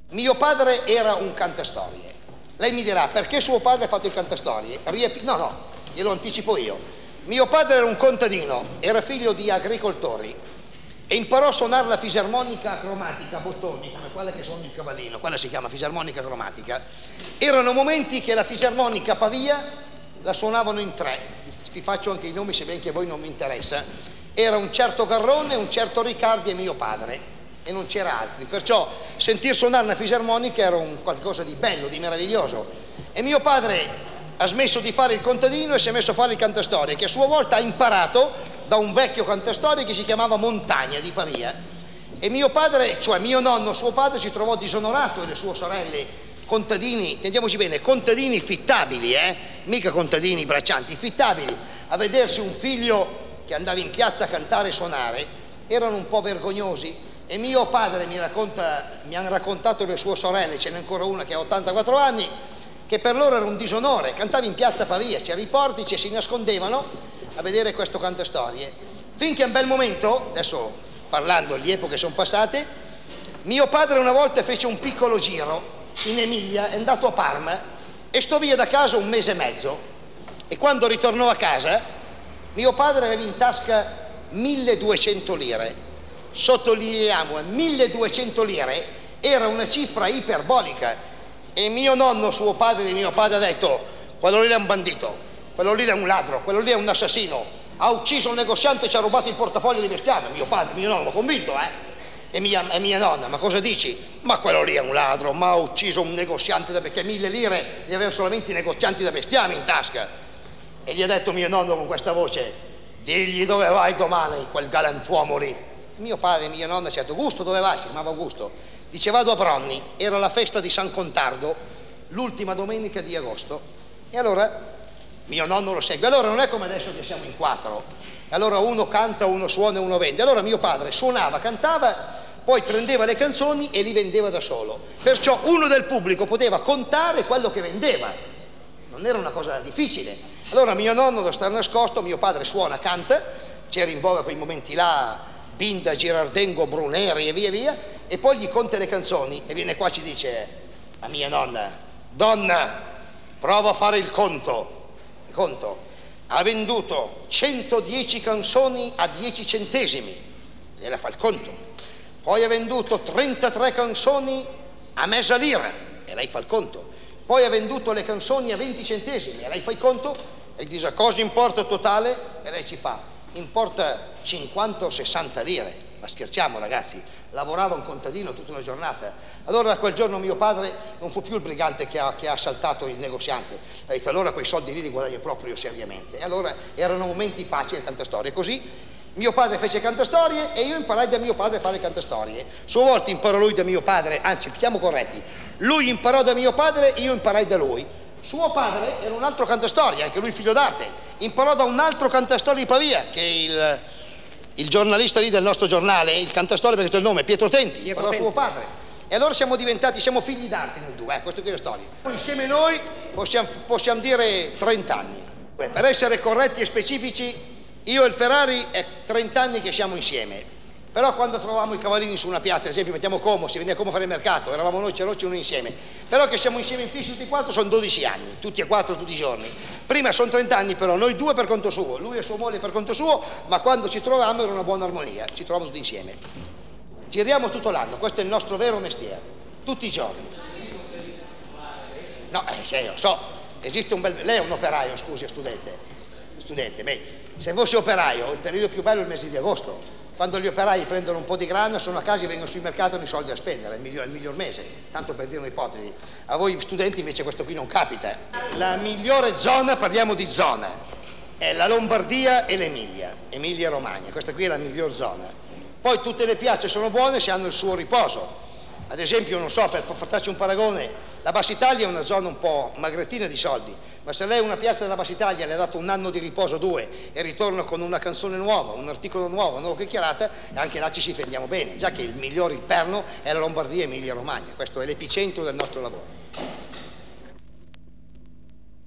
Mio padre era un cantastorie. Lei mi dirà, perché suo padre ha fatto il cantastorie? No, glielo anticipo io. Mio padre era un contadino, era figlio di agricoltori e imparò a suonare la fisarmonica cromatica a bottoni, come quella che suona il cavallino, quella si chiama fisarmonica cromatica. Erano momenti che la fisarmonica a Pavia la suonavano in tre, vi faccio anche i nomi se ben che a voi non mi interessa. Era un certo Garrone, un certo Riccardi e mio padre, e non c'era altri, perciò sentir suonare una fisarmonica era un qualcosa di bello, di meraviglioso. E mio padre ha smesso di fare il contadino e si è messo a fare il cantastorie, che a sua volta ha imparato da un vecchio cantastorie che si chiamava Montagna di Pavia. E mio padre, cioè mio nonno, suo padre, si trovò disonorato e le sue sorelle contadini, intendiamoci bene, contadini fittabili, mica contadini braccianti, fittabili, a vedersi un figlio che andava in piazza a cantare e suonare, erano un po' vergognosi. E mio padre mi hanno raccontato le sue sorelle, ce n'è ancora una che ha 84 anni, che per loro era un disonore, cantava in piazza Pavia, c'erano i portici e si nascondevano a vedere questo cantastorie. Finché a un bel momento, adesso parlando di epoche sono passate, mio padre una volta fece un piccolo giro in Emilia, è andato a Parma e sto via da casa un mese e mezzo. E quando ritornò a casa, mio padre aveva in tasca 1200 lire. Sottolineiamo, 1200 lire era una cifra iperbolica. E mio nonno, suo padre di mio padre, ha detto: quello lì è un bandito, quello lì è un ladro, quello lì è un assassino, ha ucciso un negoziante e ci ha rubato il portafoglio di bestiame. Mio padre, mio nonno, convinto, e mia nonna: ma cosa dici? Ma quello lì è un ladro, ma ha ucciso un negoziante, perché 1000 lire li avevano solamente i negozianti da bestiame in tasca. E gli ha detto mio nonno con questa voce: digli dove vai domani, quel galantuomo lì. Mio padre e mia nonna ci ha detto: Augusto, dove vai? Si chiamava Augusto. Dice: vado a Bronni, era la festa di San Contardo, l'ultima domenica di agosto. E allora mio nonno lo segue. Allora non è come adesso che siamo in quattro, allora uno canta, uno suona e uno vende. Allora mio padre suonava, cantava, poi prendeva le canzoni e li vendeva da solo. Perciò uno del pubblico poteva contare quello che vendeva, non era una cosa difficile. Allora mio nonno, da star nascosto, mio padre suona, canta, c'era in voga quei momenti là Binda, Girardengo, Bruneri e via via, e poi gli conta le canzoni e viene qua e ci dice a mia nonna: donna, prova a fare il conto. Il conto: ha venduto 110 canzoni a 10 centesimi, e la fa il conto. Poi ha venduto 33 canzoni a mezza lira, e lei fa il conto. Poi ha venduto le canzoni a 20 centesimi, e lei fa il conto e dice: cosa importa il totale? E lei ci fa: importa 50 o 60 lire. Ma scherziamo, ragazzi, lavorava un contadino tutta una giornata. Allora da quel giorno mio padre non fu più il brigante che ha assaltato il negoziante. Ha detto: allora quei soldi lì li guadagno proprio seriamente. E allora erano momenti facili, cantastorie. Così mio padre fece cantastorie e io imparai da mio padre a fare cantastorie. Sua volta imparò lui da mio padre, anzi, siamo corretti, lui imparò da mio padre e io imparai da lui. Suo padre era un altro cantastorie, anche lui figlio d'arte, imparò da un altro cantastorie di Pavia, che è il giornalista lì del nostro giornale, il cantastorie, perché detto il nome, Pietro Tenti, imparò suo padre. E allora siamo figli d'arte noi due, questa qui è la storia. Insieme noi possiamo dire 30 anni. Per essere corretti e specifici, io e il Ferrari è 30 anni che siamo insieme. Però quando trovavamo i cavallini su una piazza, ad esempio mettiamo Como, si veniva a Como a fare il mercato, eravamo noi Ceroci uno insieme. Però che siamo insieme in fissi tutti e quattro sono 12 anni, tutti e quattro tutti i giorni. Prima sono 30 anni però, noi due per conto suo, lui e sua moglie per conto suo, ma quando ci trovavamo era una buona armonia, ci trovavamo tutti insieme. Giriamo tutto l'anno, questo è il nostro vero mestiere, tutti i giorni. No, lo so, esiste un bel... Lei è un operaio, scusi, è studente, beh, se fossi operaio il periodo più bello è il mese di agosto. Quando gli operai prendono un po' di grana, sono a casa e vengono sul mercato e hanno i soldi da spendere, è il miglior mese, tanto per dire un'ipotesi. A voi studenti invece questo qui non capita. La migliore zona, parliamo di zona, è la Lombardia e l'Emilia, Emilia-Romagna, questa qui è la miglior zona. Poi tutte le piazze sono buone se hanno il suo riposo. Ad esempio, non so, per farci un paragone, la Bassa Italia è una zona un po' magrettina di soldi, ma se lei una piazza della Bassa Italia le ha dato un anno di riposo, 2, e ritorna con una canzone nuova, un articolo nuovo, una nuova chiacchierata, anche là ci si difendiamo bene, già che il miglior, il perno, è la Lombardia e Emilia Romagna. Questo è l'epicentro del nostro lavoro.